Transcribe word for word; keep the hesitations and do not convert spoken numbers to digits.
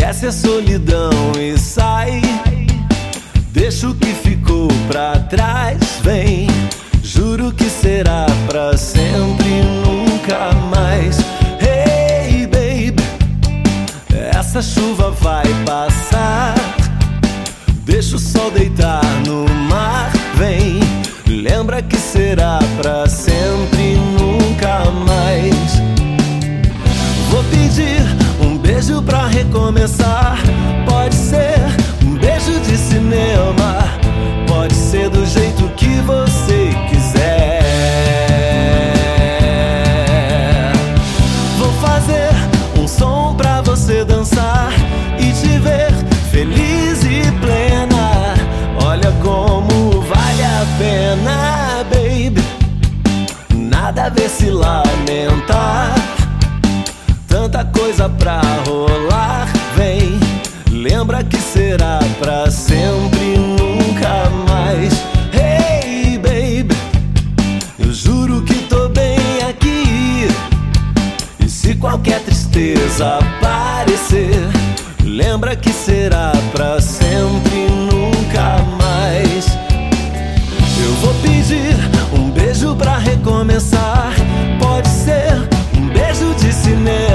Esquece a solidão e sai. Deixa o que ficou pra trás, vem. Juro que será pra sempre e nunca mais. Hey baby, essa chuva vai passar. Deixa o sol deitar no mar, vem. Lembra que será pra sempre e nunca mais. Vou pedir um beijo pra recomeçar. Pode ser um beijo de cinema, pode ser do jeito que você quiser. Vou fazer um som pra você dançar e te ver feliz e plena. Olha como vale a pena, baby. Nada a ver se lamentar. Tanta coisa pra rolar, vem. Lembra que será pra sempre e nunca mais. Hey baby, eu juro que tô bem aqui. E se qualquer tristeza aparecer, lembra que será pra sempre e nunca mais. Eu vou pedir um beijo pra recomeçar. Pode ser um beijo de cinema,